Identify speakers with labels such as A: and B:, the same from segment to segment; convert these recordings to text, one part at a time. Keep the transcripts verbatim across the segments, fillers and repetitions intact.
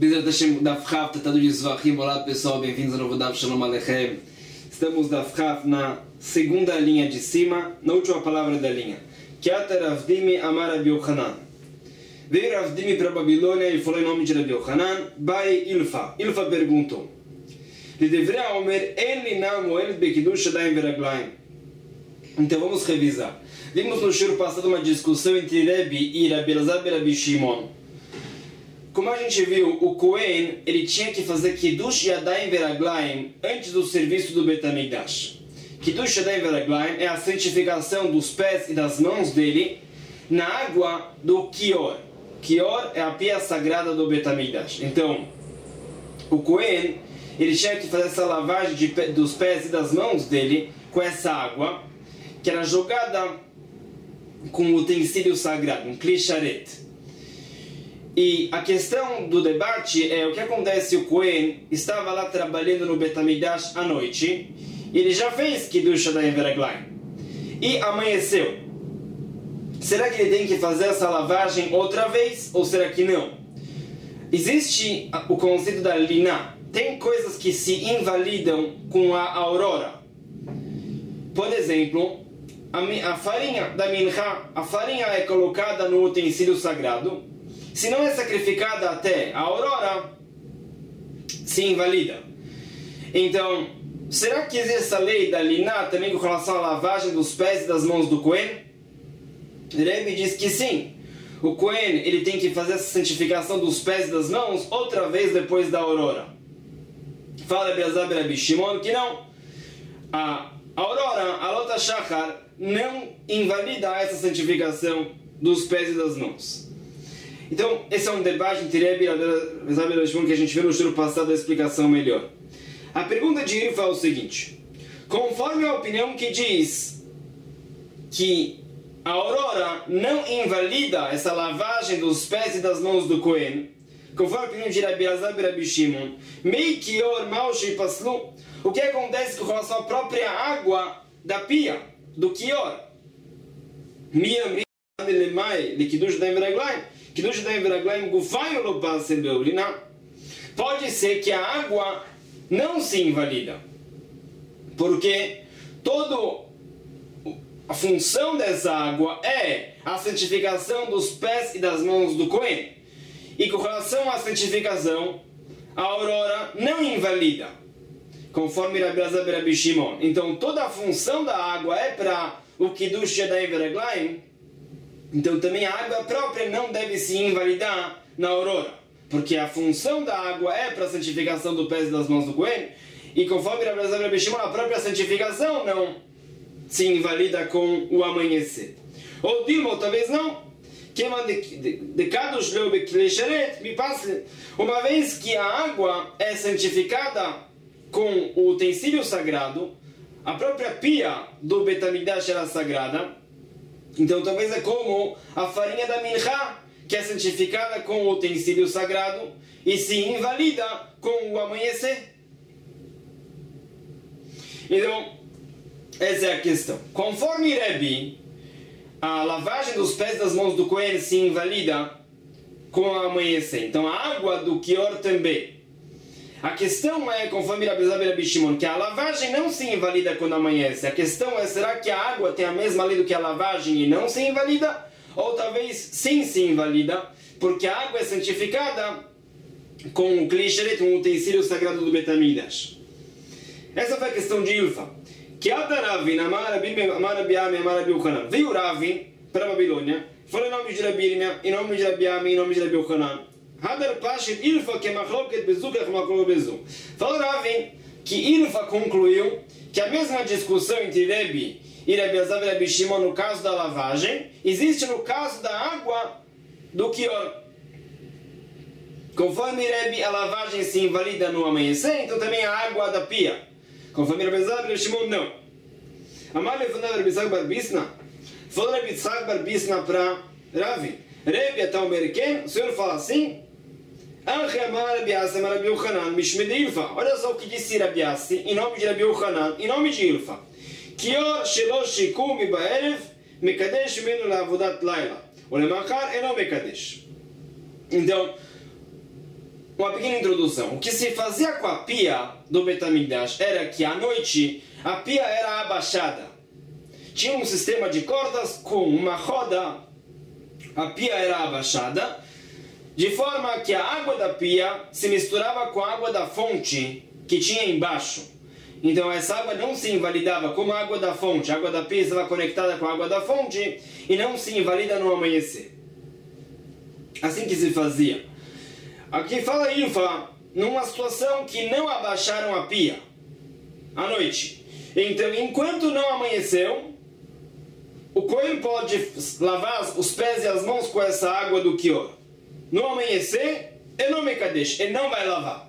A: Bezerra Hashem Daf Chav, Tratado de Zvachim. Olá pessoal, bem-vindos ao novo Daf Shalom Aleichem. Estamos Daf Chav na segunda linha de cima, na última palavra da linha. Kiata Ravdimi Amar Rabi Yochanan. Veio Ravdimi para a Babilônia e falou em nome de Rabi Yochanan. Bai Ilfa. Ilfa perguntou: Lidevrea Omer En Linam Moed Bekidush Shadayim Veraglaim. Então vamos revisar. Vimos no shur passado uma discussão entre Rebbe e Rabi Elazar e Rabi Shimon. Como a gente viu, o Kohen ele tinha que fazer Kiddush Yadayim Veraglaim antes do serviço do Bet HaMikdash. Kiddush Yadayim Veraglaim é a santificação dos pés e das mãos dele na água do Kior. Kior é a pia sagrada do Bet HaMikdash. Então, o Kohen ele tinha que fazer essa lavagem de, dos pés e das mãos dele com essa água que era jogada com um utensílio sagrado, um klisharet. E a questão do debate é o que acontece se o Kohen estava lá trabalhando no Bet HaMikdash à noite e ele já fez Kiddush Yadayim Veraglaim e amanheceu. Será que ele tem que fazer essa lavagem outra vez ou será que não? Existe o conceito da liná. Tem coisas que se invalidam com a aurora. Por exemplo, a farinha da mincha, a farinha é colocada no utensílio sagrado. Se não é sacrificada até a aurora, se invalida. Então, será que existe essa lei da liná também com relação à lavagem dos pés e das mãos do Kohen? Rebbe diz que sim. O Kohen ele tem que fazer essa santificação dos pés e das mãos outra vez depois da aurora. Fala Rabi Elazar e Rabi Shimon que não. A aurora, a Lota Shachar, não invalida essa santificação dos pés e das mãos. Então, esse é um debate entre Rebbe e Rabi Shimon que a gente viu no shur passado a explicação melhor. A pergunta de Ilfa é o seguinte: conforme a opinião que diz que a aurora não invalida essa lavagem dos pés e das mãos do Kohen, conforme a opinião de Rabi Elazar e Rabi Shimon, Mei Kior Maushi Paslu, o que acontece com relação à própria água da pia, do Kior? Miam Lemai, de Kiddush Yadayim Veraglaim, Kiddush Yadayim Veraglaim Gufay Lo Pasel Beulina. Pode ser que a água não se invalida, porque todo a função dessa água é a santificação dos pés e das mãos do Kohen. E com relação à santificação, a aurora não invalida, conforme Rabi Elazar e Rabi Shimon. Então toda a função da água é para o Kiddush Yadayim Veraglaim. Então também a água própria não deve se invalidar na aurora, porque a função da água é para a santificação dos pés e das mãos do Kohen. E conforme Rabi Elazar e Rabi Shimon, a própria santificação não se invalida com o amanhecer. Ou Dilma, ou talvez não. Uma vez que a água é santificada com o utensílio sagrado, a própria pia do Bet HaMikdash era sagrada, então talvez é como a farinha da mincha, que é santificada com o utensílio sagrado e se invalida com o amanhecer. Então, essa é a questão. Conforme Rebbe, a lavagem dos pés e das mãos do Kohen se invalida com o amanhecer. Então a água do Kior também. A questão é, conforme Rabi Elazar e Rabi Shimon, que a lavagem não se invalida quando amanhece. A questão é, será que a água tem a mesma lei do que a lavagem e não se invalida? Ou talvez sim se invalida, porque a água é santificada com o klisharet, um utensílio sagrado do Bet HaMikdash. Essa foi a questão de Ilfa. Kiata Ravin, Amar Rabi Ami, Amar Rabi Yochanan. Veio Ravin para a Babilônia, falou em nome de Rabi Irmia, em nome de Rabi Ami, em nome de Rabi Yochanan. Hadar Pashit Ilfa que machloket bezu que machloket bezu. Falou Ravin que Ilfa concluiu que a mesma discussão entre Rebbe e Rabi Elazar e Rabi Shimon no caso da lavagem existe no caso da água do Kior. Conforme Rebbe, a lavagem se invalida no amanhecer, então também a água da pia. Conforme Rabi Elazar e Rabi Shimon, não. Amar lefanei Rabi Yitzhak bar Bisna. Falou Rabi Yitzhak bar Bisna para Ravin. Rebbe até o Merken, o senhor fala assim: Anche Amar Rabi Yassi, Amar Rabi Yochanan, Mishme de Ilfa. Olha só o que disse Rabi Yassi, em nome de Rabi Yochanan, em nome de Ilfa. Kior shelo shikum ba'erev mekadesh menu la'avodat laila. O lemachar eno mekadesh. Então, uma pequena introdução. O que se fazia com a pia do Beit HaMikdash era que à noite a pia era abaixada. Tinha um sistema de cordas com uma roda, a pia era abaixada, de forma que a água da pia se misturava com a água da fonte que tinha embaixo. Então essa água não se invalidava como a água da fonte. A água da pia estava conectada com a água da fonte e não se invalida no amanhecer. Assim que se fazia. Aqui fala Ilfa, numa situação que não abaixaram a pia à noite. Então, enquanto não amanheceu, o Cohen pode lavar os pés e as mãos com essa água do Kior. No amanhecer, ele não me kadesh, ele não vai lavar.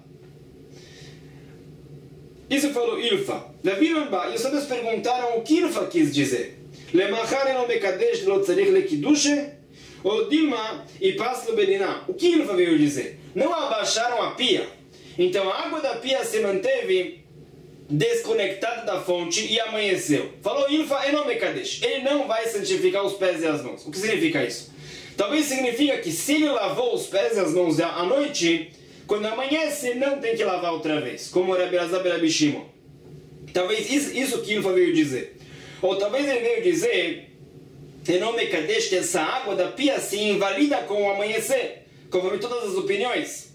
A: Isso falou Ilfa. E os sábios perguntaram o que Ilfa quis dizer. Lemachar não me kadesh lo tzarich le kidushe, ou Dilma e paslo beliná. O que Ilfa veio dizer? Não abaixaram a pia. Então a água da pia se manteve desconectada da fonte e amanheceu. Falou Ilfa, não me kadesh. Ele não vai santificar os pés e as mãos. O que significa isso? Talvez significa que se ele lavou os pés e as mãos à noite, quando amanhece, não tem que lavar outra vez, como o Rabi Elazar ben Rabi Shimon. Talvez isso, isso que Ilfa veio dizer. Ou talvez ele veio dizer, não me kadesh, que essa água da pia se invalida com o amanhecer, conforme todas as opiniões.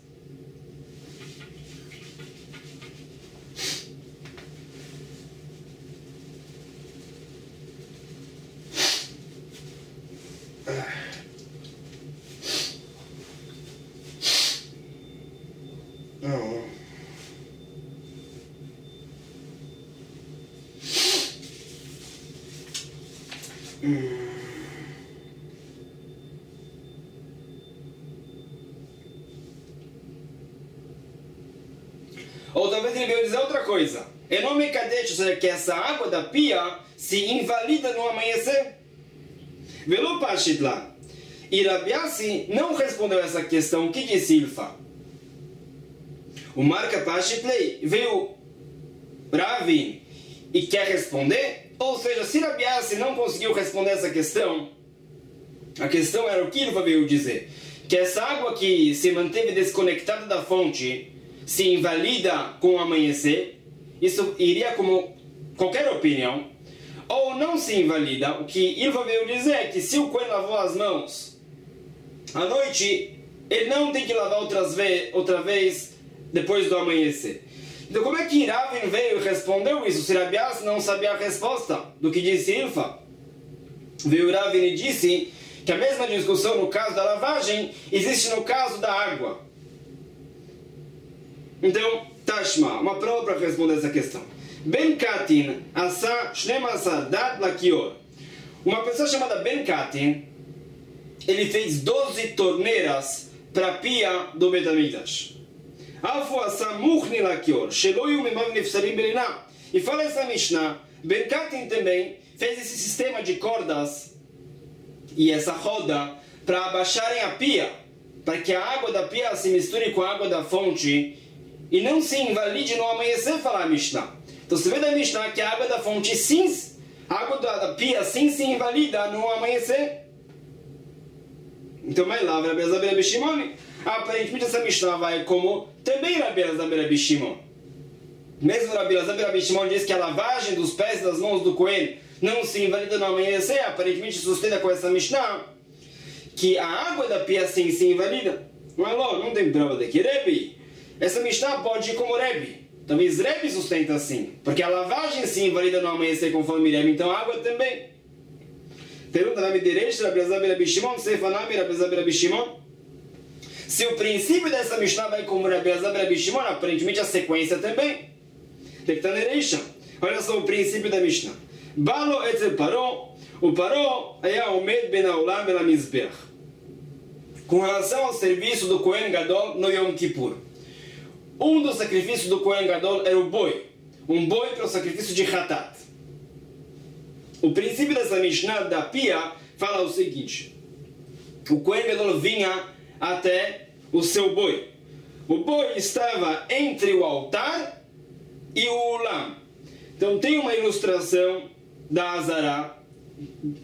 A: Não. Hum. Ou talvez ele veio dizer outra coisa. Eu não me kadesh, ou seja, que essa água da pia se invalida no amanhecer. Velo pashit lá. E Rabi Yassi não respondeu essa questão. O que disse Ilfa? O Marca Pashitlei veio Ravi e quer responder? Ou seja, se Rabi Yassi não conseguiu responder essa questão, a questão era o que Ilfa veio dizer. Que essa água que se manteve desconectada da fonte se invalida com o amanhecer. Isso iria como qualquer opinião. Ou não se invalida. O que Ilfa veio dizer é que se o Cohen lavou as mãos à noite, ele não tem que lavar outras ve outra vez depois do amanhecer. Então como é que Ravin veio e respondeu isso? Se Rabi Yassi não sabia a resposta do que disse Ilfa. Veio Ravin e disse que a mesma discussão no caso da lavagem existe no caso da água. Então, Tashma, uma prova para responder essa questão. Ben Katin asa shnemasar dat lakior. Uma pessoa chamada Ben Katin, ele fez doze torneiras para a pia do Beit HaMikdash. Afu asa muchni lakior, shelo yu memav nefsarim beliná. E fala essa Mishnah, Ben Katin também fez esse sistema de cordas e essa roda para abaixarem a pia, para que a água da pia se misture com a água da fonte e não se invalide no amanhecer, fala a Mishnah. Então você vê da Mishnah que a água da fonte sim, a água da pia sim se invalida no amanhecer. Então, mais lá, Rabi Elazar ben Rabi Shimon, aparentemente essa Mishnah vai como também Rabi Elazar ben Rabi Shimon. Mesmo Rabi Elazar ben Rabi Shimon diz que a lavagem dos pés e das mãos do Cohen não se invalida no amanhecer, aparentemente sustenta com essa Mishnah que a água da pia sim se invalida. Mas lá, não tem prova daqui. Rebbe, essa Mishnah pode ir como Rebbe. Talvez Rebbe sustenta assim, porque a lavagem se invalida no amanhecer conforme Rebbe, então a água também. Pergunta Rabi Deresh, Rabi Elazar ben Rabi Shimon, Sefanami, Rabi Elazar ben Rabi Shimon. Se o princípio dessa Mishnah vai como Rabi Elazar ben Rabi Shimon, aparentemente a sequência também. Tektanereisha. Olha só o princípio da Mishnah. Balo etzel Paró, o Paró é omed ben haolam ben hamizbeach. Com relação ao serviço do Kohen Gadol no Yom Kippur. Um dos sacrifícios do Kohen Gadol era o boi. Um boi para o sacrifício de Hatat. O princípio dessa Mishnah da pia fala o seguinte. O Kohen Gadol vinha até o seu boi. O boi estava entre o altar e o ulam. Então tem uma ilustração da Azará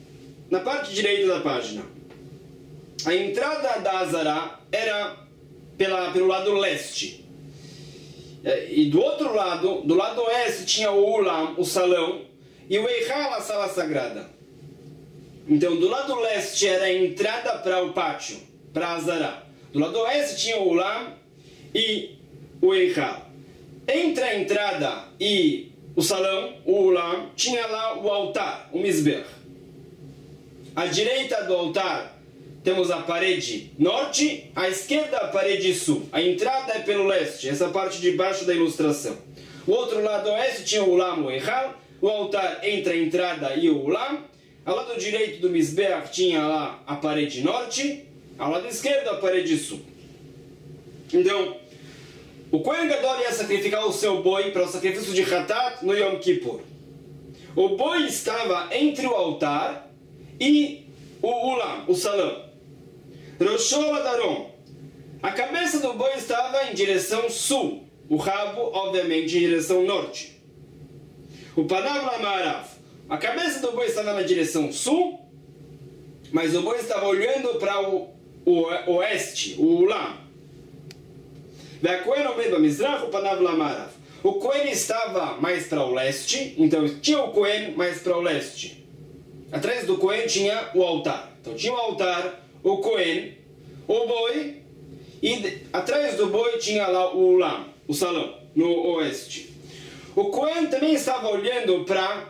A: na parte direita da página. A entrada da Azará era pela, pelo lado leste. E do outro lado, do lado oeste, tinha o Ulam, o salão, e o Eichal, a sala sagrada. Então, do lado leste era a entrada para o pátio, para a Azará. Do lado oeste tinha o Ulam e o Eichal. Entre a entrada e o salão, o Ulam, tinha lá o altar, o Mizbeach. À direita do altar temos a parede norte, à esquerda a parede sul. A entrada é pelo leste, essa parte de baixo da ilustração. O outro lado oeste tinha o Ulam, o Eichal. O altar entre a entrada e o Ulam. Ao lado direito do Mizbeach tinha lá a parede norte. Ao lado esquerdo a parede sul. Então, o Kohen Gadol ia sacrificar o seu boi para o sacrifício de Hatat no Yom Kippur. O boi estava entre o altar e o Ulam, o salão. Roshol Adaron. A cabeça do boi estava em direção sul. O rabo, obviamente, em direção norte. O Panav Lamarav. A cabeça do boi estava na direção sul, mas o boi estava olhando para o, o oeste, o Ulam. O Kohen estava mais para o leste, então tinha o Kohen mais para o leste. Atrás do Kohen tinha o altar. Então tinha o altar, o Kohen, o boi, e de, atrás do boi tinha lá o Ulam, o salão, no oeste. O Kohen também estava olhando para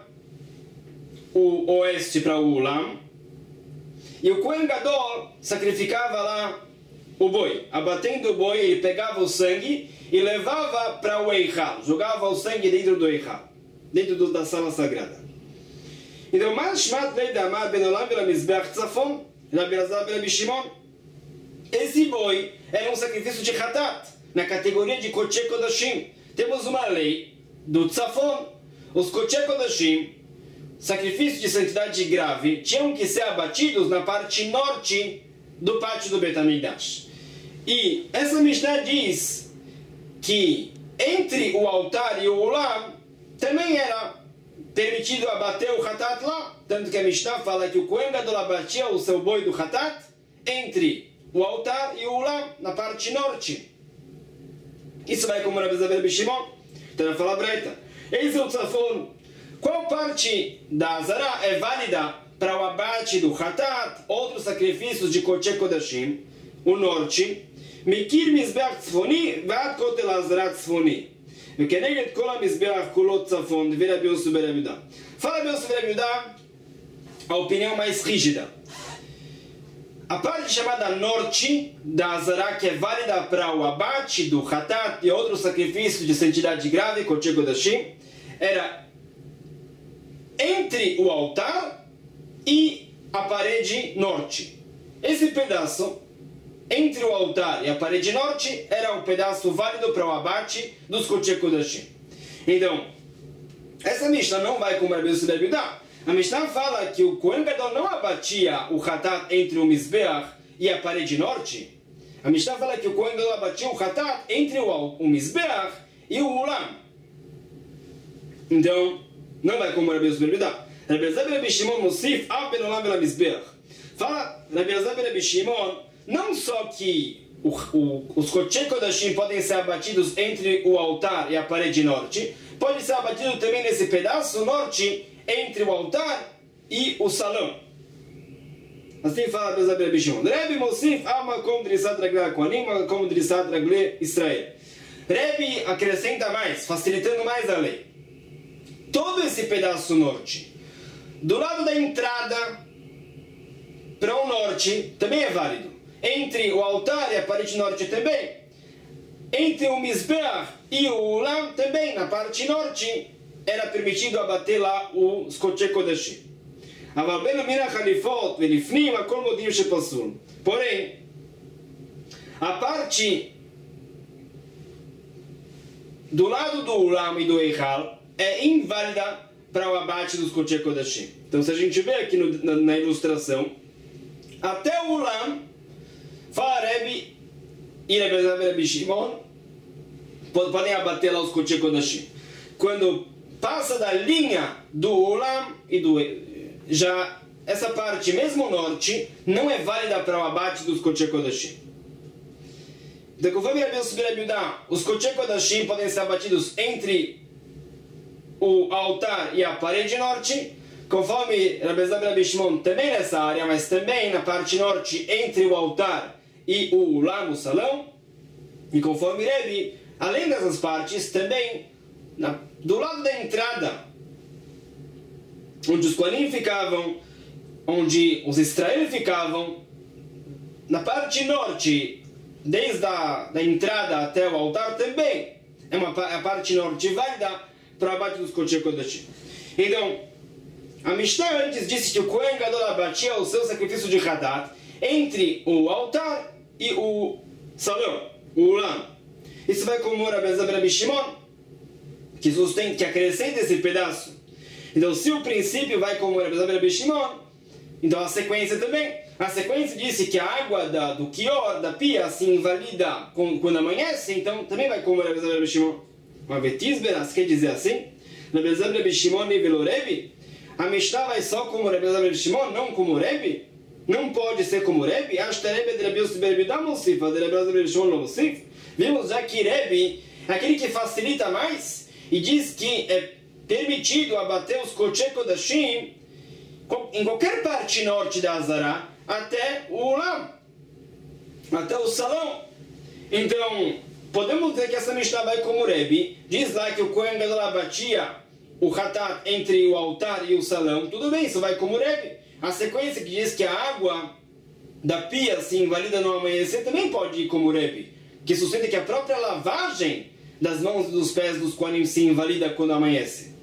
A: o oeste, para o Ulam, e o Kohen Gadol sacrificava lá o boi. Abatendo o boi, ele pegava o sangue e levava para o Eichal, jogava o sangue dentro do Eichal, dentro do, da sala sagrada. Então, Mashmat Leidamar Ben Olam Bela Mizbeach Tzafon, Rabi Elazar Ben Rabi Shimon, esse boi era um sacrifício de Hatat, na categoria de Kodesh Kodashim. Temos uma lei do Tzafon. Os Kodesh Kodashim, sacrifício de santidade grave, tinham que ser abatidos na parte norte do pátio do Bet HaMikdash. E essa Mishnah diz que entre o altar e o Ulam também era permitido abater o Hatat lá. Tanto que a Mishnah fala que o Kohen Gadol abatia o seu boi do Hatat entre o altar e o Ulam, na parte norte. Isso vai como Rabi Elazar Ben Rabi Shimon. Então vai falar breita. Eis o Tzafon. Qual parte da Azará é válida para o abate do Hatat, outros sacrifícios de Kodesh Kodashim? O norte. Mikir Mizbeach Tzfoni, Vad Kotel Azará Tzfoni. וכנגד כל המזבח כולו צפון, דברי רבי יוסף בן רבי יהודה. Fala Rבי Yosef ben Rabi Yehuda, a opinião mais rígida. A parte chamada norte da Azará, que é válida para o abate do Hatat e outros sacrifícios de santidade grave, Kodesh Kodashim, era entre o altar e a parede norte. Esse pedaço entre o altar e a parede norte era um pedaço válido para o abate dos Kodesh Kodashim. Então, essa Mishnah não vai como Rבי Yosef ben Rabi Yehuda. A Mishnah fala que o Kohen Gadol não abatia o Hatat entre o Mizbeach e a parede norte. A Mishnah fala que o Kohen Gadol abatia o Hatat entre o, o Mizbeach e o Ulam. Então, não vai como Rבי Yosef ben Rabi Yehuda. Rabi Elazar ben Rabi Shimon Musif Av ben Olam vel Mizbeach. Fala Rabi Elazar ben Rabi Shimon não só que o, o, os Kodesh Kodashim podem ser abatidos entre o altar e a parede norte, pode ser abatido também nesse pedaço norte entre o altar e o salão. Assim fala Rabi Elazar ben Rabi Shimon. Rebbe Mosif ama como drissat raglei Kohanim, como drissat raglei Israel. Rebbe acrescenta mais, facilitando mais a lei. Todo esse pedaço norte, do lado da entrada para o norte, também é válido. Entre o altar e a parede norte também. Entre o Mizbeach e o Ulam também, na parte norte, era permitido abater lá os Kodesh Kodashim. Porém, a parte do lado do Ulam e do Eichal é inválida para o abate dos Kodesh Kodashim. Então, se a gente vê aqui no, na, na ilustração, até o Ulam, fala Rebbe e Rabi Elazar ben Rabi Shimon, podem abater lá os Kodesh Kodashim. Quando passa da linha do Ulam e do... já essa parte, mesmo norte, não é válida para o abate dos Kodesh Kodashim. Então, conforme Rabi Yossi ben Yudá, os Kodesh Kodashim podem ser abatidos entre o altar e a parede norte, conforme Rabi Elazar ben Rabi Shimon, também nessa área, mas também na parte norte, entre o altar e o ulam, o salão, e conforme Rabi, além dessas partes, também na, do lado da entrada, onde os Kohanim ficavam, onde os Israel ficavam, na parte norte, desde a da entrada até o altar, também é uma a parte norte válida para o abate dos Kodesh Kodashim. Então, a Mishnah antes disse que o Kohen Gadol abatia o seu sacrifício de Hadat entre o altar e o salão, o ulam. Isso vai como Rabi Elazar ben Rabi Shimon, que sustenta, que acrescenta esse pedaço. Então, se o princípio vai como Rabi Elazar ben Rabi Shimon, então a sequência também. A sequência disse que a água da, do Kior, da pia, se invalida com, quando amanhece, então também vai como Rabi Elazar ben Rabi Shimon. Uma vetisberas quer dizer assim? Rabi Elazar ben Rabi Shimon e velo Rebi? A Mishnah vai só como Rabi Elazar ben Rabi Shimon, não como Rebi? Não pode ser como Rebi? Ashta Rebi de Rabi Yossi ben Yudá Mosif, de Rabi Elazar ben Rabi Shimon não Mosif? Vimos já que Rebi é aquele que facilita mais e diz que é permitido abater os Kodesh Kodashim em qualquer parte norte da Azará até o ulam, até o salão. Então, podemos dizer que essa Mishnah vai como Rebi, diz lá que o Kohen Gadol abatia o Hatat entre o altar e o salão, tudo bem, isso vai como Rebi. A sequência que diz que a água da pia se invalida no amanhecer também pode ir como Rebi, que sustenta que a própria lavagem das mãos e dos pés dos Kohanim se invalida quando amanhece.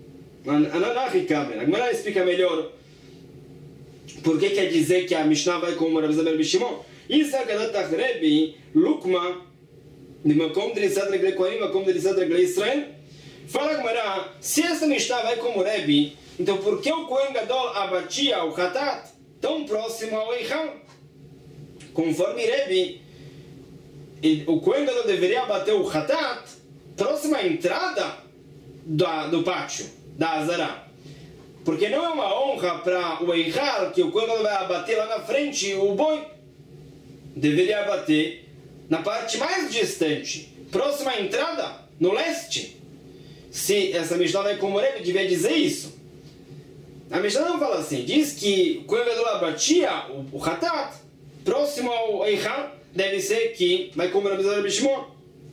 A: A Gemara explica melhor por que quer dizer que a Mishnah vai como Rabi Elazar ben Rabi Shimon. Isso é a Gadat Rebi, Lukma, de Makom de Nisad Reglei Kohanim, Makom de Nisad Reglei Israel. Fala a Gemara, se essa Mishnah vai como Rebi, então por que o Kohen Gadol abatia o Hatat tão próximo ao Eichal? Conforme Rebi, o Kohen Gadol deveria abater o Hatat próximo à entrada da, do pátio, da Azará. Porque não é uma honra para o Eichal que o Kohen Gadol vai abater lá na frente o boi. Deveria abater na parte mais distante, próxima à entrada, no leste. Se essa Mishnah vai como Rebi, devia dizer isso. A Mishnah não fala assim. Diz que o Kohen Gadol abatia o, o Hatat próximo ao Eichal, deve ser que vai como Rabi Elazar ben Shimon.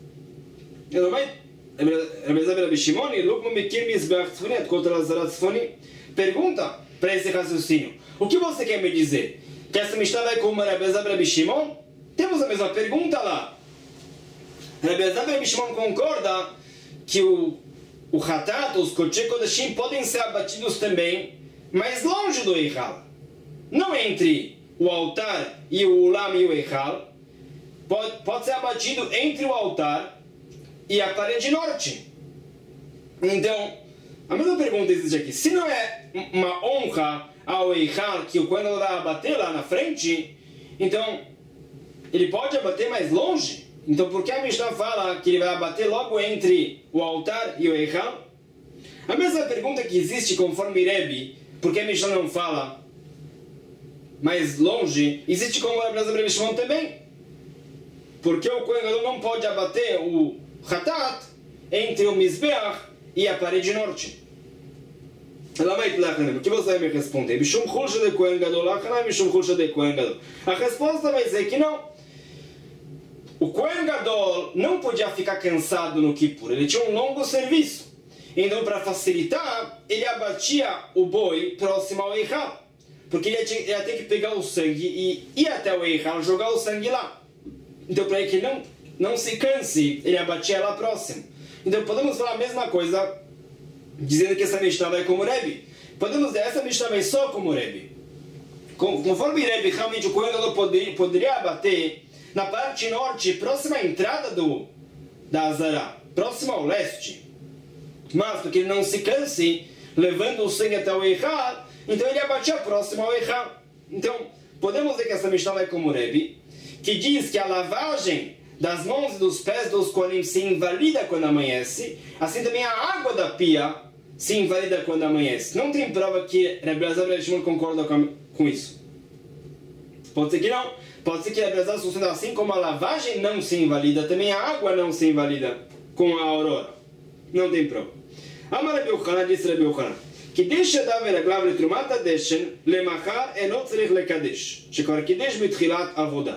A: Eu não vai... Rabi Elazar ben Rabi Shimon e Lukma Mekir Mizbeach Tzfoni, contra Azará Tzfoni. Pergunta para esse raciocínio: o que você quer me dizer? Que essa Mishnah vai como Rabi Elazar ben Rabi Shimon? Temos a mesma pergunta lá. Rabi Elazar ben Rabi Shimon concorda que o, o Hatat, os Kodesh Kodashim, podem ser abatidos também mais longe do Eichal. Não entre o altar e o ulam e o Eichal. Pode, pode ser abatido entre o altar e a parede norte. Então, a mesma pergunta existe aqui. Se não é uma honra ao Eichal que o Kohen Gadol vai abater lá na frente, então ele pode abater mais longe. Então por que a Mishnah fala que ele vai abater logo entre o altar e o Eichal? A mesma pergunta que existe conforme Rebi, por que a Mishnah não fala mais longe, existe como Rabi Elazar ben Rabi Shimon também. Porque o Kohen Gadol não pode abater o Hatat entre o Mizbeach e a parede norte. O que você vai me responder? A resposta vai ser que não. O Kohen Gadol não podia ficar cansado no Kippur, ele tinha um longo serviço. Então, para facilitar, ele abatia o boi próximo ao Eichal, porque ele ia, ter, ia ter que pegar o sangue e ir até o Eichal, jogar o sangue lá. Então, para que ele não, não se canse, ele abatia lá próximo. Então, podemos falar a mesma coisa, dizendo que essa Mishnah vai como Rebi. Podemos dizer, essa Mishnah vai só como Rebi. Conforme Rebi, realmente o Kohen Gadol poderia, poderia abater na parte norte, próxima à entrada do, da Azará, próxima ao leste. Mas, porque ele não se canse, levando o sangue até o Eichal, então ele abatia próximo ao Eichal. Então, podemos dizer que essa Mishnah vai como Rebi, que diz que a lavagem das mãos e dos pés dos Kohanim se invalida quando amanhece, assim também a água da pia se invalida quando amanhece. Não tem prova que Rabi Elazar ben Shimon concorda com, com isso. Pode ser que não. Pode ser que a Abelazar sustenta assim como a lavagem não se invalida, também a água não se invalida com a aurora. Não tem prova. Amar Rabi Yochanan, disse Rabi Yochanan, que deixa da veraglav letrumat adeshen lemachar enot tzarich lekadesh, shekvar kidesh mitchilat avodah.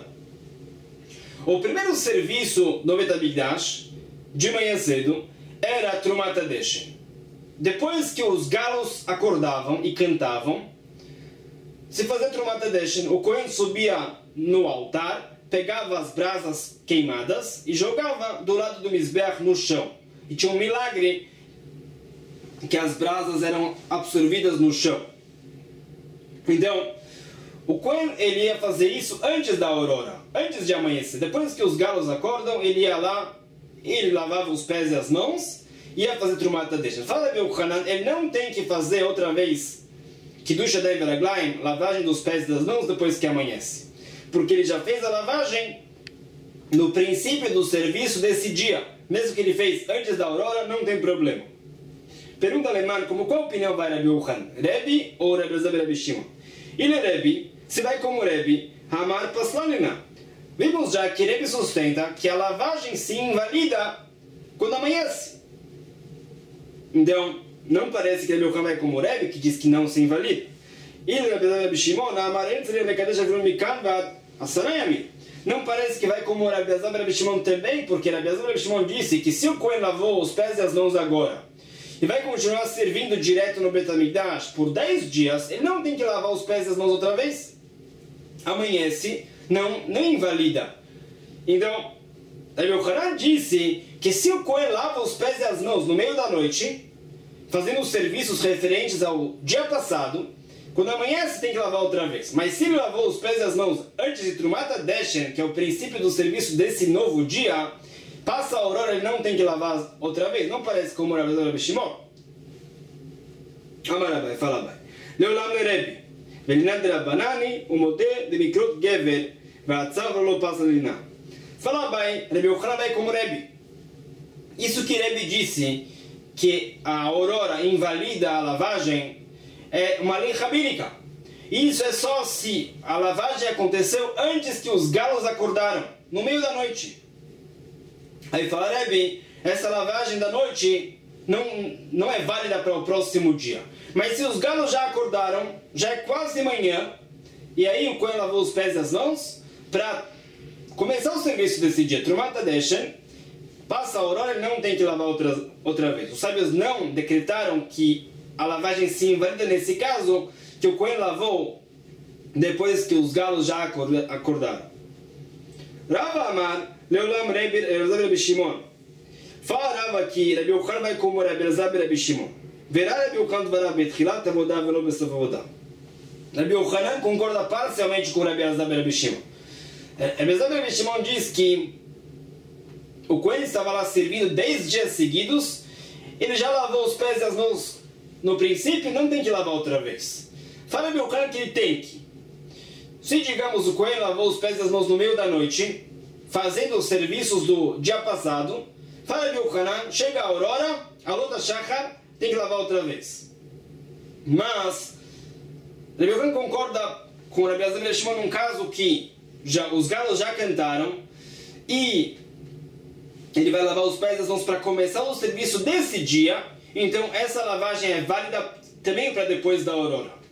A: O primeiro serviço do Bet HaMikdash, de manhã cedo, era Trumat HaDeshen. Depois que os galos acordavam e cantavam, se fazia Trumat HaDeshen, o Cohen subia no altar, pegava as brasas queimadas e jogava do lado do Mizbeach no chão. E tinha um milagre que as brasas eram absorvidas no chão. Então, o Cohen ele ia fazer isso antes da aurora, antes de amanhecer. Depois que os galos acordam, ele ia lá, ele lavava os pés e as mãos, ia fazer Trumat HaDeshen. Fala Rabi Yochanan, ele não tem que fazer outra vez Kiddush Yadayim Veraglayim, lavagem dos pés e das mãos depois que amanhece. Porque ele já fez a lavagem no princípio do serviço desse dia. Mesmo que ele fez antes da aurora, não tem problema. Pergunta alemã, como qual opinião vai Rabi Yochanan? Rebbe ou Rebbe Elazar ben Rabi Shimon? Ele Rebbe, se vai como Rebbe, Hamar Paslanina. Vimos já que Rebbe sustenta que a lavagem se invalida quando amanhece. Então, não parece que Rebbe Yochanan vai como Rebbe, que diz que não se invalida. Ele Rebbe Elazar ben Rabi Shimon, Hamar Entzre Lekadesh Avrum Mikan Vad Asarayami. Não parece que vai como Rebbe Elazar ben Rabi Shimon também, porque Rebbe Elazar ben Rabi Shimon disse que se o Cohen lavou os pés e as mãos agora, e vai continuar servindo direto no Bet HaMikdash por dez dias, ele não tem que lavar os pés e as mãos outra vez. Amanhece, não, não invalida. Então, Rabi Yochanan disse que se o Cohen lava os pés e as mãos no meio da noite, fazendo os serviços referentes ao dia passado, quando amanhece tem que lavar outra vez. Mas se ele lavou os pés e as mãos antes de Trumat HaDeshen, que é o princípio do serviço desse novo dia, passa a aurora, ele não tem que lavar outra vez. Não parece como o Rebbe Elazar ben Shimon? Amar Abai, fala Abai. Leolam Rebbe, velinat de Rabbanani, o modé de mikrot gever, ve'atzav lo passa lina. Fala Abai, Rebbe Yochanan vai como Rebbe. Isso que Rebbe disse, que a aurora invalida a lavagem, é uma lei rabínica. Isso é só se a lavagem aconteceu antes que os galos acordaram, no meio da noite. Aí fala, Rebbe, essa lavagem da noite não, não é válida para o próximo dia. Mas se os galos já acordaram, já é quase de manhã, e aí o Cohen lavou os pés e as mãos, para começar o serviço desse dia, Trumat HaDeshen, passa a aurora, ele não tem que lavar outra, outra vez. Os sábios não decretaram que a lavagem se invalida nesse caso, que o Cohen lavou depois que os galos já acordaram. Rava Amar, Leolam Rebbe Elazar ben Rabi Shimon. Fala Rava que Rabi Yochanan vai como Rebbe Elazar ben Rabi Shimon. Verá Rabi Yochanan dvarav betchilat avodah velo besof avodah. Rabi Yochanan concorda parcialmente com Rebbe Elazar ben Rabi Shimon. Rebbe Elazar ben Rabi Shimon diz que o Cohen estava lá servindo dez dias seguidos, ele já lavou os pés e as mãos no princípio, não tem que lavar outra vez. Fala Rabi Yochanan que ele tem que. Se, digamos, o Cohen lavou os pés e as mãos no meio da noite, fazendo os serviços do dia passado, fala Rabi Yochanan, chega a aurora, a luta shachar, tem que lavar outra vez. Mas, Rabi Yochanan concorda com Rabi Elazar ben Shimon num caso que já, os galos já cantaram, e ele vai lavar os pés e as mãos para começar o serviço desse dia, então essa lavagem é válida também para depois da aurora.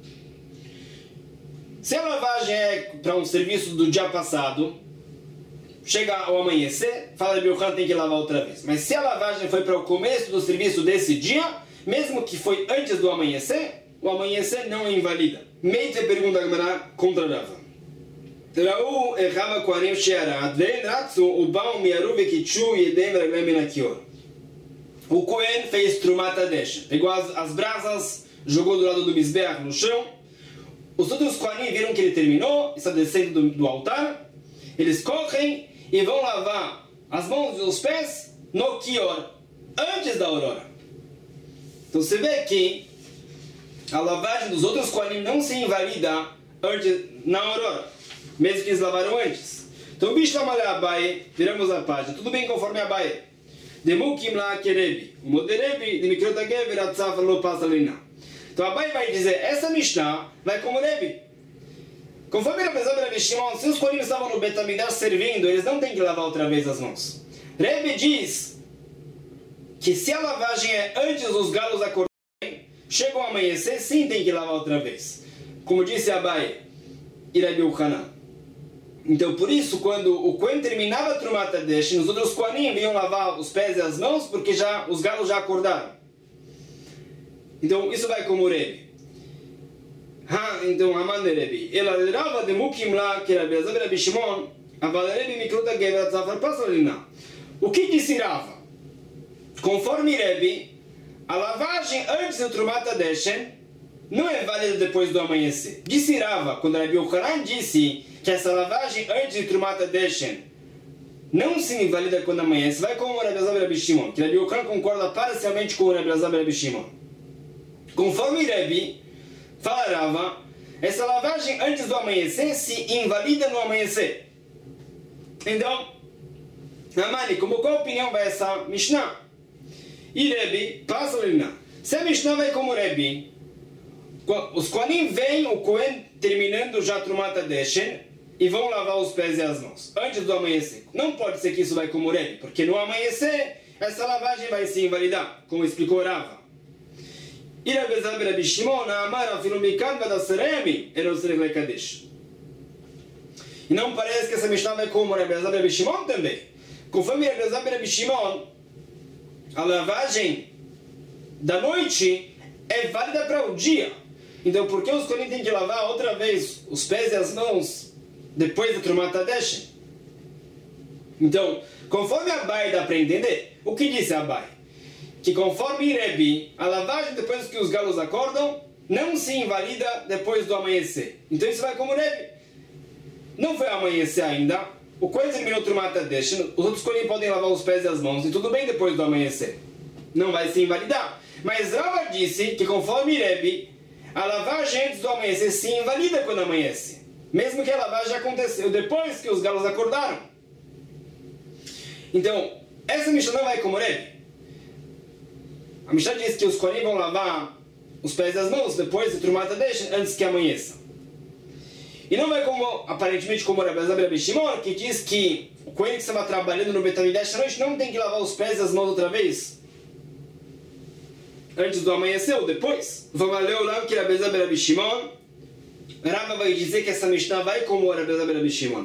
A: Se a lavagem é para um serviço do dia passado, chega ao amanhecer, fala Rabi Yochanan tem que lavar outra vez. Mas se a lavagem foi para o começo do serviço desse dia, mesmo que foi antes do amanhecer, o amanhecer não é invalida. Meite pergunta a Gemara contra Rava. Raú errava kohanim she'arat ve'en ratzu ubam miaru ve'kitshu yedem reglem min hakior. O Cohen fez Trumat HaDeshen, pegou as, as brasas, jogou do lado do Mizbeach no chão. Os outros Kohanim viram que ele terminou, está descendo do, do altar. Eles correm e vão lavar as mãos e os pés no Kior, antes da aurora. Então você vê que a lavagem dos outros Kohanim não se invalida antes, na aurora, mesmo que eles lavaram antes. Então, Bishlam ale Abaye, viramos a página, tudo bem conforme Abaye. Demukim la kerebi, o moderebi, de mikrot hagever atzaf lo passa lina. Então Abaye vai dizer, essa Mishnah vai como Rebbe. Conforme Rabbi Elazar ben Rabbi Shimon, se os Kohanim estavam no Bet HaMikdash servindo, eles não têm que lavar outra vez as mãos. Rebbe diz que se a lavagem é antes dos galos acordarem, chegam a amanhecer, sim tem que lavar outra vez. Como disse Abai e Rabbi Yochanan. Então, por isso, quando o Kohen terminava a Trumat HaDeshen, os outros Kohanim iam lavar os pés e as mãos, porque já, os galos já acordaram. Então, isso vai como Rebbe. Ha, então, Haman Rebbe. Ela lerava de Mukim lá, que Rabbi Elazar ben Rabbi Shimon, Aval Rebbe Miklota Gever Tzafar Pasalina. O que disse Rava? Conforme Rebbe, a lavagem antes do Trumat HaDeshen não é válida depois do amanhecer. Disse Rava, quando Rabbi Yochanan disse que essa lavagem antes de Trumat HaDeshen não se invalida quando amanhece, vai como o Rabbi Elazar ben Rabbi Shimon, que Rabbi Yochanan concorda parcialmente com o Rabbi Elazar ben Rabbi Shimon. Conforme Rebbe, fala Rava, essa lavagem antes do amanhecer se invalida no amanhecer. Então, Amani, como qual opinião vai essa Mishnah? E Rebbe, passa o Lina. Se a Mishnah vai como Rebbe, os Kohanim veem o Kohen terminando já Trumat HaDeshen e vão lavar os pés e as mãos antes do amanhecer. Não pode ser que isso vai como Rebbe, porque no amanhecer essa lavagem vai se invalidar, como explicou Rava. E Rabbi Elazar ben Rabbi Shimon, Amar afilu mikan v'adaseremi eno tzarich lekadesh. E não parece que essa Mishnah vai como Rabbi Elazar ben Rabbi Shimon também. Conforme Rabbi Elazar ben Rabbi Shimon, a lavagem da noite é válida para o dia. Então, por que os Kohanim têm que lavar outra vez os pés e as mãos depois da Trumat HaDeshen? Então, conforme Abai dá para entender, o que disse Abai? Que conforme Rebbe, a lavagem depois que os galos acordam não se invalida depois do amanhecer. Então isso vai como Rebbe. Não foi amanhecer ainda, o Kohen terminou o Trumat HaDeshen, os outros Kohanim podem lavar os pés e as mãos, e tudo bem depois do amanhecer. Não vai se invalidar. Mas Rava disse que conforme Rebbe, a lavagem antes do amanhecer se invalida quando amanhece. Mesmo que a lavagem aconteceu depois que os galos acordaram. Então, essa Mishnah não vai como Rebbe. A Mishnah diz que os Kohanim vão lavar os pés e as mãos depois do Trumat HaDeshen antes que amanheça. E não vai como, aparentemente, como o Rabbi Elazar ben Rabbi Shimon, que diz que o Kohen que estava trabalhando no Bet HaMikdash à noite não tem que lavar os pés e as mãos outra vez antes do amanhecer ou depois. Vamos ler o lado que Rabbi Elazar ben Rabbi Shimon, Rava vai dizer que essa Mishnah vai como o Rabbi Elazar ben Rabbi Shimon.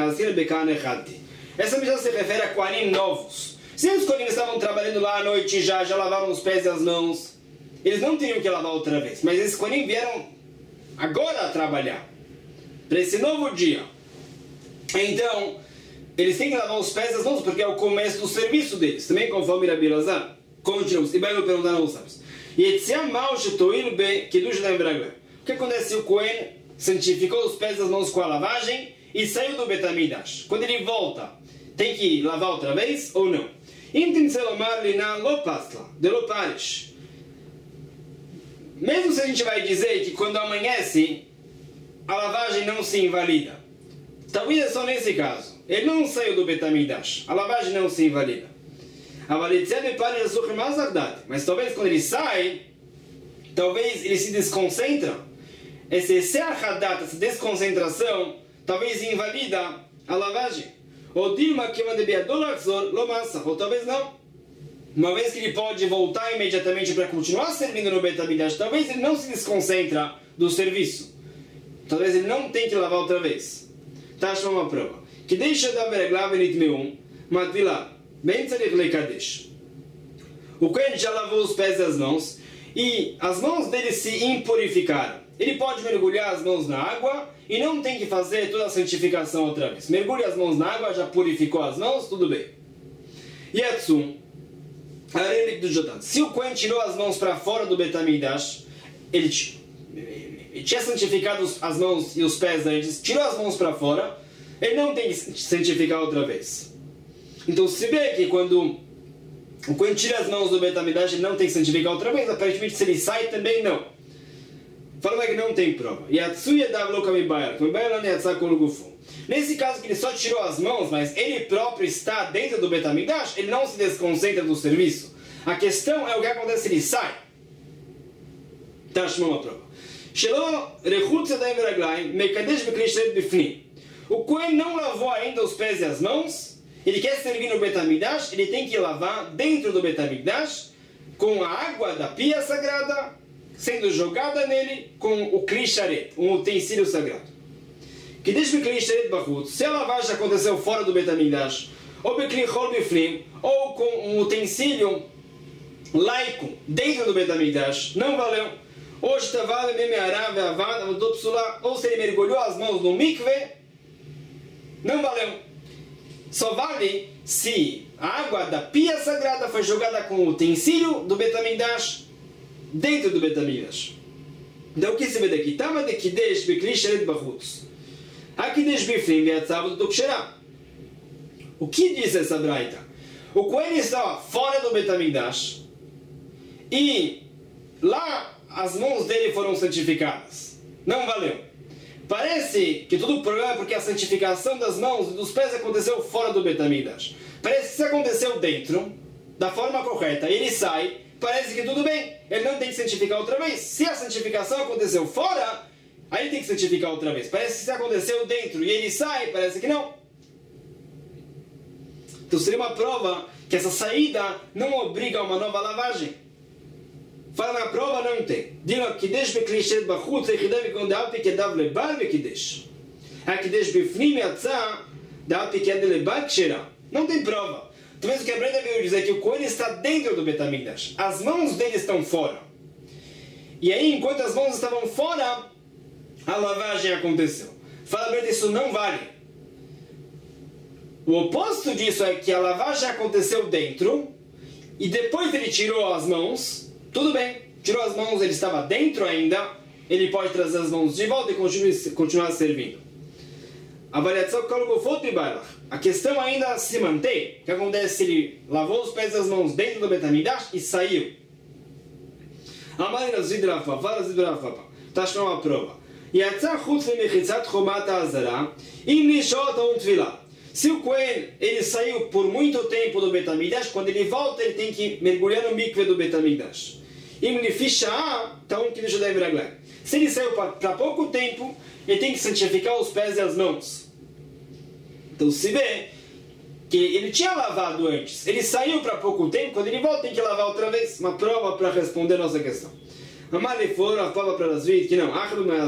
A: Essa Mishnah se refere a Kohanim novos. Se os Kohanim estavam trabalhando lá à noite já, já lavaram os pés e as mãos, eles não teriam que lavar outra vez. Mas esses Kohanim vieram agora a trabalhar, para esse novo dia. Então, eles têm que lavar os pés e as mãos, porque é o começo do serviço deles. Também conforme Rabbi Elazar. Continuamos. E vai me perguntar aos sábios. O que acontece se o Kohen santificou os pés e as mãos com a lavagem e saiu do Bet HaMikdash? Quando ele volta, tem que lavar outra vez ou não? Mesmo se a gente vai dizer que quando amanhece a lavagem não se invalida, talvez é só nesse caso. Ele não saiu do Bet HaMikdash, a lavagem não se invalida. Mas talvez quando ele sai, talvez ele se desconcentra. Esse serhadat, essa desconcentração, talvez invalida a lavagem. Ou Dilma que manda beadolazor lomassa, ou talvez não. Uma vez que ele pode voltar imediatamente para continuar servindo no Bet HaMikdash, talvez ele não se desconcentra do serviço. Talvez ele não tenha que lavar outra vez. Tashma uma prova. Que deixa da bereglav nitmeum, matvila, bem tzarich lekadesh. O Kohen já lavou os pés e as mãos, e as mãos dele se impurificaram. Ele pode mergulhar as mãos na água e não tem que fazer toda a santificação outra vez. Mergulha as mãos na água, já purificou as mãos, tudo bem. Yatsum, do Jotan. Se o Kohen tirou as mãos para fora do Bet HaMikdash, ele, ele tinha santificado as mãos e os pés antes, tirou as mãos para fora, ele não tem que santificar outra vez. Então se vê que quando o Kohen tira as mãos do Bet HaMikdash, ele não tem que santificar outra vez, aparentemente se ele sai também não. Fala que não tem prova. Nesse caso que ele só tirou as mãos, mas ele próprio está dentro do Bet HaMikdash, ele não se desconcentra do serviço. A questão é o que acontece se ele sai. Tá, chamou uma prova. שלא רחוץ ידיים ורגליים, מקדש בכלי שרת בפנים. O Cohen não lavou ainda os pés e as mãos, ele quer servir no Bet HaMikdash, ele tem que lavar dentro do Bet HaMikdash, com a água da pia sagrada, sendo jogada nele com o Kli Sharet, um utensílio sagrado. Que deixa o Kli Sharet Bachutz, se a lavagem aconteceu fora do Bet HaMikdash, ou Bekli Chol Biflim, ou com um utensílio laico dentro do Bet HaMikdash, não valeu. Hoje Tavale Memeará Ve'avad Avodot Psula, ou se ele mergulhou as mãos no mikve, não valeu. Só vale se a água da pia sagrada foi jogada com o utensílio do Bet HaMikdash dentro do Bet HaMikdash. Então o que se vê daqui? Tava de Kidesh Bekli Sharet Bachutz. A Kidesh Biflim Ve'atzav do Pshera. O que diz essa braita? O Cohen estava fora do Bet HaMikdash e lá as mãos dele foram santificadas. Não valeu. Parece que todo o problema é porque a santificação das mãos e dos pés aconteceu fora do Bet HaMikdash. Parece que se aconteceu dentro, da forma correta, e ele sai, parece que tudo bem. Ele não tem que santificar outra vez. Se a santificação aconteceu fora, aí ele tem que santificar outra vez. Parece que se aconteceu dentro e ele sai, parece que não. Então seria uma prova que essa saída não obriga a uma nova lavagem. Fala na prova, não tem. Diga Kidesh Bekli Sharet Bachutz, Echidam Vikon De'alpi Kedav Lebal Bekidesh. A Kidesh Bifnim Yatzah De'alpi Kedav Lebal Kshera. Não tem prova. Talvez o que a Brenda veio dizer que o Cohen está dentro do Bet HaMikdash. As mãos dele estão fora. E aí, enquanto as mãos estavam fora, a lavagem aconteceu. Fala a Brenda, isso não vale. O oposto disso é que a lavagem aconteceu dentro e depois ele tirou as mãos. Tudo bem, tirou as mãos, ele estava dentro ainda, ele pode trazer as mãos de volta e continuar servindo. Avaliação de Bailach. A questão ainda se mantém. O que acontece se ele lavou os pés e as mãos dentro do Bet HaMikdash e saiu? Amarina Zidrafa, fala Zidrafa. Está achando uma prova. Yatzah chutz lemechitzat chomat ha'azara, im lishot ha'um tfilah. Se o Cohen ele saiu por muito tempo do Bet HaMikdash, quando ele volta ele tem que mergulhar no mikve do Bet HaMikdash. Se ele saiu para pouco tempo, ele tem que santificar os pés e as mãos. Então se vê que ele tinha lavado antes, ele saiu para pouco tempo, quando ele volta tem que lavar outra vez. Uma prova para responder a nossa questão. Amar ele for, a prova para as vidas, que não.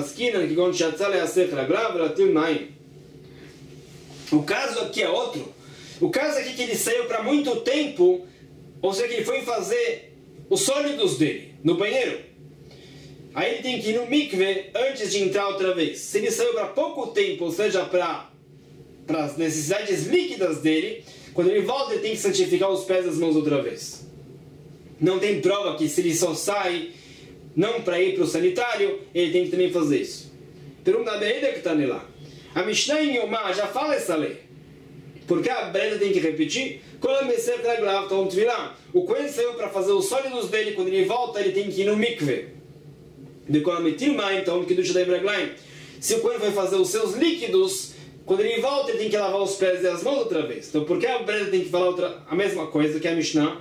A: O caso aqui é outro. O caso aqui é que ele saiu para muito tempo, ou seja, que ele foi fazer os sólidos dele no banheiro. Aí ele tem que ir no mikve antes de entrar outra vez. Se ele saiu para pouco tempo, ou seja, para para as necessidades líquidas dele, quando ele volta ele tem que santificar os pés e as mãos outra vez. Não tem prova que se ele só sai não para ir para o sanitário, ele tem que também fazer isso. Pergunta a Bereda que está lá. A Mishnah em Yomá já fala essa lei. Porque a Brenda tem que repetir. O Cohen saiu para fazer os sólidos dele. Quando ele volta, ele tem que ir no mikve. Se o Cohen vai fazer os seus líquidos, quando ele volta, ele tem que lavar os pés e as mãos outra vez. Então, por que a Brenda tem que falar outra, a mesma coisa que a Mishnah?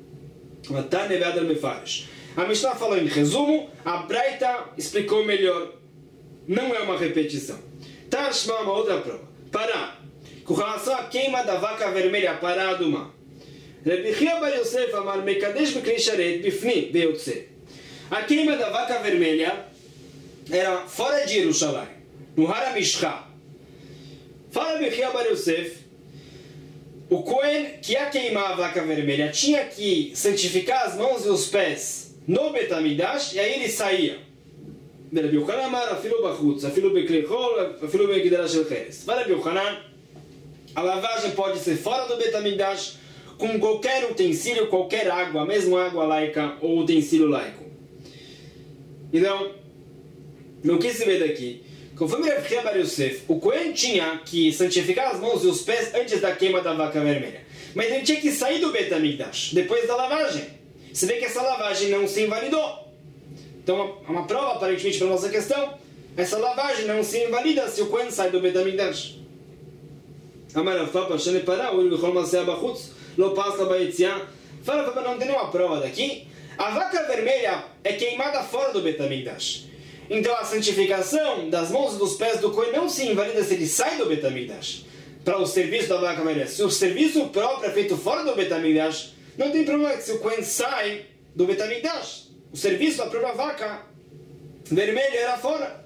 A: A Mishnah falou em resumo, a Braita explicou melhor. Não é uma repetição. Tashma, uma outra prova. Pará. Com relação à queima da vaca vermelha, pará do mar. Rabbi Chia bar Yosef amar mekadesh bekli sharet bifni ve'yotze. A queima da vaca vermelha era fora de Jerusalém, no Har HaMishcha. Fala Rabbi Chia bar Yosef, o Cohen que ia queimar a vaca vermelha tinha que santificar as mãos e os pés no Bet HaMikdash e aí ele saía. Rabbi Yochanan amar afilu bachutz, afilu bekli chol, afilu begidara shel cheres. Fala Rabbi Yochanan, a lavagem pode ser fora do Bet HaMikdash com qualquer utensílio, qualquer água, mesmo água laica ou utensílio laico. Então, no que se vê daqui, conforme Rabbi Chia bar Yosef, o Cohen tinha que santificar as mãos e os pés antes da queima da vaca vermelha. Mas ele tinha que sair do Bet HaMikdash depois da lavagem. Se vê que essa lavagem não se invalidou. Então, uma, uma prova aparentemente para a nossa questão, essa lavagem não se invalida se o Cohen sai do Bet HaMikdash. Amar Papa Shane Pará, o Ilvichol Masea Bachutz, Lo Pasta Baetziá. Fala, Papa, não tem nenhuma prova daqui. A vaca vermelha é queimada fora do Bet HaMikdash. Então a santificação das mãos e dos pés do Cohen não se invalida se ele sai do Beit HaMikdash para o serviço da vaca vermelha. Se o serviço próprio é feito fora do Beit HaMikdash, não tem problema se o Cohen sai do Beit HaMikdash. O serviço da própria vaca vermelha era fora.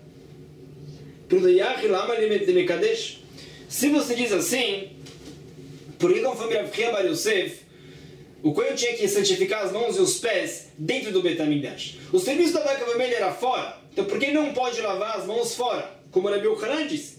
A: Se você diz assim, porque conforme Rav Chia Bar Yosef, o Cohen tinha que santificar as mãos e os pés dentro do Beit HaMikdash. O serviço da vaca vermelha era fora. Então por que não pode lavar as mãos fora? Como Rabi Yochanan disse.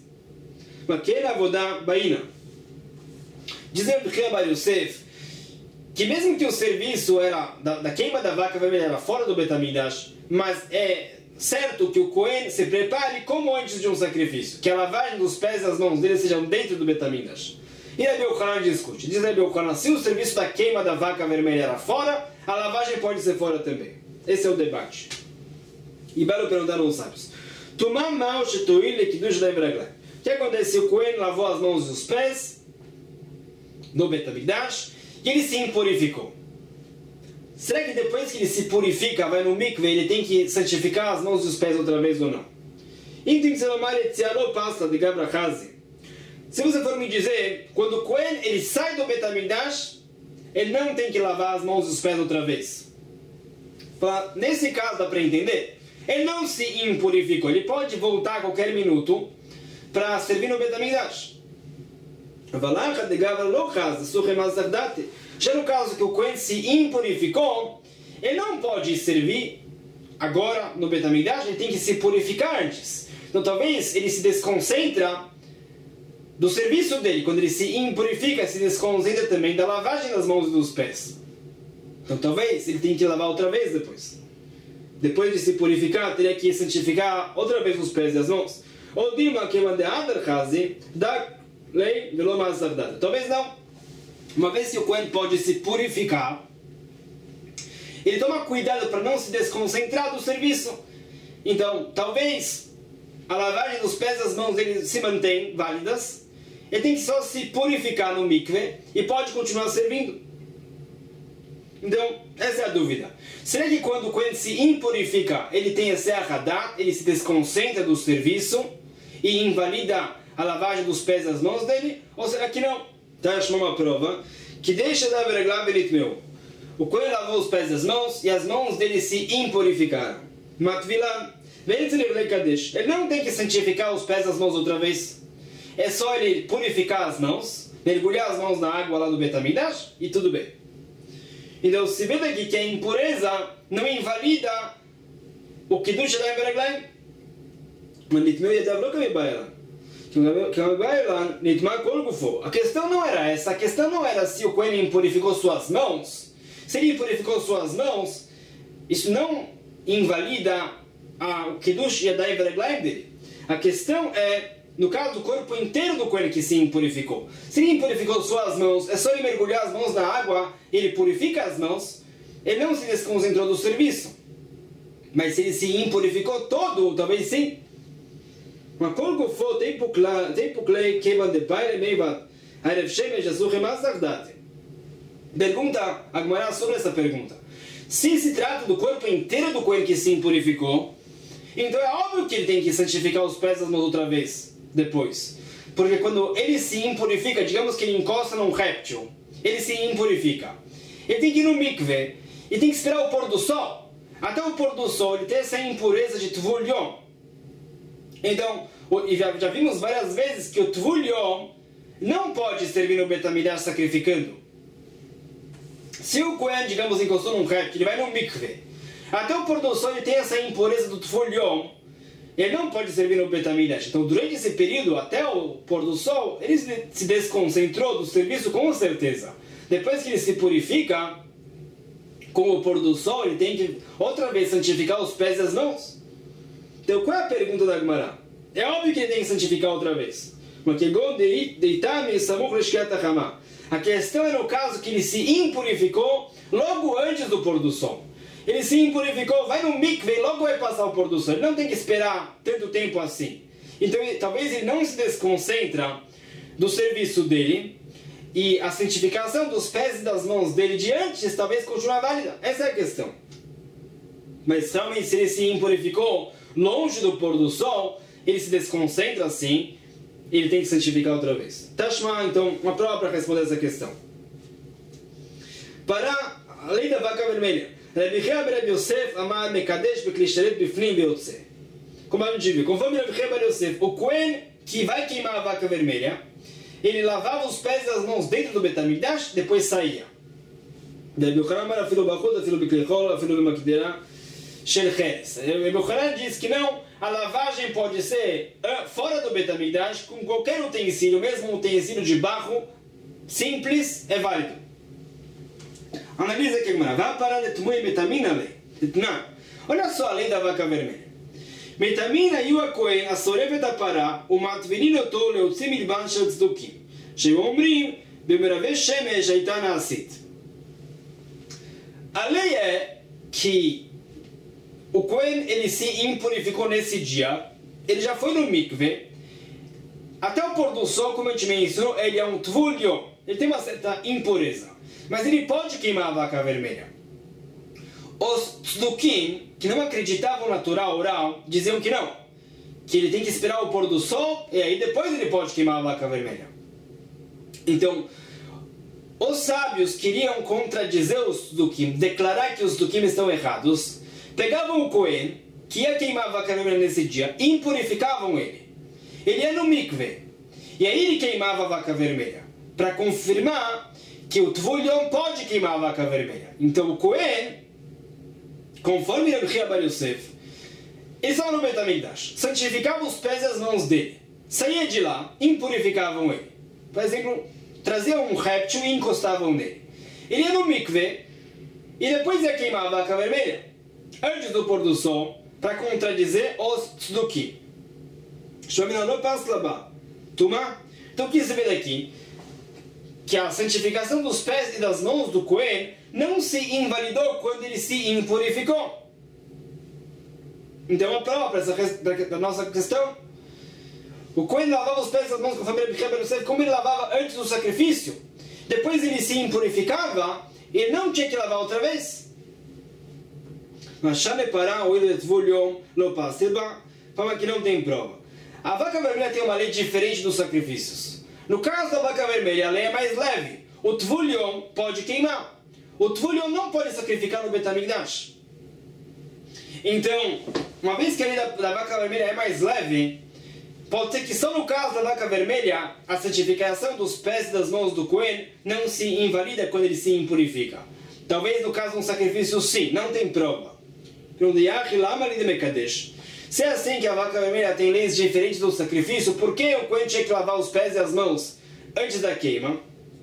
A: Diz Rav Chia Bar Yosef que mesmo que o serviço era da, da queima da vaca vermelha era fora do Beit HaMikdash, mas é certo que o Cohen se prepare como antes de um sacrifício, que a lavagem dos pés e das mãos dele sejam dentro do Beit HaMikdash. E Rabi Yochanan discute. Diz Rabi Yochanan, se o serviço da queima da vaca vermelha era fora, a lavagem pode ser fora também. Esse é o debate. E Belo perguntaram aos sábios. O que acontece se o Cohen lavou as mãos e os pés no Beit HaMikdash e ele se impurificou? Será que depois que ele se purifica, vai no mikve, ele tem que santificar as mãos e os pés outra vez ou não? Se você for me dizer, quando o Cohen ele sai do Beit HaMikdash, ele não tem que lavar as mãos e os pés outra vez. Nesse caso dá para entender, ele não se impurificou, ele pode voltar a qualquer minuto para servir no Beit HaMikdash. Já no caso que o Cohen se impurificou, ele não pode servir agora no Beit HaMikdash, ele tem que se purificar antes. Então talvez ele se desconcentra do serviço dele, quando ele se impurifica, se desconcentra também da lavagem das mãos e dos pés. Então talvez ele tenha que lavar outra vez depois. Depois de se purificar, teria que santificar outra vez os pés e as mãos. Ou dima que mande adar kazi da lei velo masavdat. Talvez não. Uma vez que o Cohen pode se purificar, ele toma cuidado para não se desconcentrar do serviço. Então, talvez a lavagem dos pés e das mãos dele se mantém válidas. Ele tem que só se purificar no mikve e pode continuar servindo. Então, essa é a dúvida. Será que quando o Cohen se impurifica, ele tem esse ahadat, ele se desconcentra do serviço e invalida a lavagem dos pés e das mãos dele? Ou será que não? Então, eu uma prova que deixa da vergla meu. O Cohen lavou os pés e as mãos e as mãos dele se impurificaram. Matvilan, ele não tem que santificar os pés e as mãos outra vez. É só ele purificar as mãos, mergulhar as mãos na água lá do Beit HaMikdash e tudo bem. Então, se vê daqui que a impureza não invalida o Kiddush da Verglaim, mas Nitmeu Yadav não cabe Bailan. A questão não era essa, a questão não era se o Cohen impurificou suas mãos. Se ele impurificou suas mãos, isso não invalida a, o Kiddush Yadai Verglaim dele. A questão é, no caso do corpo inteiro do Cohen que se impurificou. Se ele impurificou suas mãos, é só ele mergulhar as mãos na água, ele purifica as mãos, ele não se desconcentrou do serviço. Mas se ele se impurificou todo, talvez sim. Mas quando for tempo clay que van de pai meiva, Erev Shemesh azul remasardate. Pergunta a Gemara sobre essa pergunta. Se se trata do corpo inteiro do Cohen que se impurificou, então é óbvio que ele tem que santificar os pés e as mãos outra vez, depois. Porque quando ele se impurifica, digamos que ele encosta num réptil, ele se impurifica. Ele tem que ir no mikve, e tem que esperar o pôr do sol. Até o pôr do sol ele tem essa impureza de tvul yom. Então, e já, já vimos várias vezes que o tvul yom não pode servir no Beit HaMikdash sacrificando. Se o Cohen, digamos, encostou num réptil, ele vai no mikve. Até o pôr do sol ele tem essa impureza do tvul yom. Ele não pode servir no Beit HaMikdash. Então, durante esse período, até o pôr do sol, ele se desconcentrou do serviço com certeza. Depois que ele se purifica, com o pôr do sol, ele tem que outra vez santificar os pés e as mãos. Então, qual é a pergunta da Gemara? É óbvio que ele tem que santificar outra vez. A questão é no caso que ele se impurificou logo antes do pôr do sol. Ele se impurificou, vai no mikve e logo vai passar o pôr do sol. Ele não tem que esperar tanto tempo assim. Então, ele, talvez ele não se desconcentra do serviço dele e a santificação dos pés e das mãos dele de antes talvez continue válida. Essa é a questão. Mas realmente se ele se impurificou longe do pôr do sol, ele se desconcentra assim, ele tem que santificar outra vez. Tashma, então, uma prova para responder essa questão. Para a lei da vaca vermelha, Rabbi Chia ben Rabbi Yosef amar mekadesh beklisheret bifnim beyotzeh. Como a gente viu, conforme Rabbi Chia ben Yosef, o Cohen que vai queimar a vaca vermelha, ele lavava os pés e as mãos dentro do Betamigdash, depois saía. Rabbi Yochanan afilo bachut, afilo biklichol, afilo bimakdera shel cheres. Rabbi Yochanan diz que não, a lavagem pode ser fora do Betamigdash, com qualquer utensílio, mesmo um utensílio de barro simples, é válido. Analisa aqui, Gemara. Vá parar de tumui metamina lei. Olha só a lei da vaca vermelha. Metamina yu a-kohen asorevet הפרה ומעטבנין אותו להוציא מלבן של צדוקים שאומרים במרבה שמש הייתה נעשית. A lei é que o Cohen ele se impurificou nesse dia, ele já foi no mikve, até o pôr do sol, como a gente mencionou, ele é um tvulio, ele tem uma certa impureza, mas ele pode queimar a vaca vermelha. Os tzdukim, que não acreditavam na Torá oral, diziam que não, que ele tem que esperar o pôr do sol e aí depois ele pode queimar a vaca vermelha. Então, os sábios queriam contradizer os tzdukim, declarar que os tzdukim estão errados, pegavam o Cohen, que ia queimar a vaca vermelha nesse dia, impurificavam ele. Ele ia no mikve, e aí ele queimava a vaca vermelha, para confirmar que o Tvulion pode queimar a vaca vermelha. Então o Cohen, conforme Rabbi Chia ben Yosef, ele estava no Betamigdash, santificava os pés e as mãos dele, saía de lá, impurificavam ele. Por exemplo, traziam um réptil e encostavam nele. Ele ia no mikve, e depois ia queimar a vaca vermelha, antes do pôr do sol, para contradizer os tzdukim. Então o que se vê daqui? Que a santificação dos pés e das mãos do Cohen não se invalidou quando ele se impurificou. Então é uma prova para essa, para a nossa questão. O Cohen lavava os pés e as mãos com a família Rabbi Chia ben Yosef, como ele lavava antes do sacrifício. Depois ele se impurificava, ele não tinha que lavar outra vez. Mas fala que não tem prova. A vaca vermelha tem uma lei diferente dos sacrifícios. No caso da vaca vermelha, a lei é mais leve. O Tvulion pode queimar. O Tvulion não pode sacrificar no Betamigdash. Então, uma vez que a lei da, da vaca vermelha é mais leve, pode ser que só no caso da vaca vermelha, a santificação dos pés e das mãos do Cohen não se invalida quando ele se impurifica. Talvez no caso de um sacrifício sim, não tem prova. Se é assim que a vaca vermelha tem leis diferentes do sacrifício, por que o Cohen tinha que lavar os pés e as mãos antes da queima?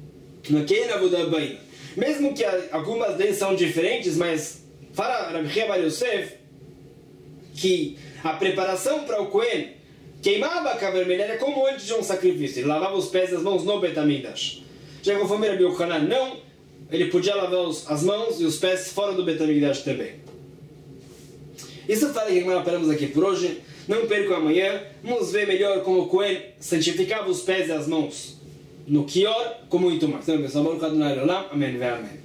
A: Mesmo que algumas leis são diferentes, mas fala Rabbi Chia ben Yosef que a preparação para o Cohen queimar a vaca vermelha era como antes de um sacrifício. Ele lavava os pés e as mãos no Betamigdash. Já conforme Rabbi Yochanan, não, ele podia lavar os, as mãos e os pés fora do Betamigdash também. Isso fala que nós paramos aqui por hoje. Não percam amanhã. Vamos ver melhor como o Cohen santificava os pés e as mãos no Kior, com muito mais. Então, pessoal, amém, amém.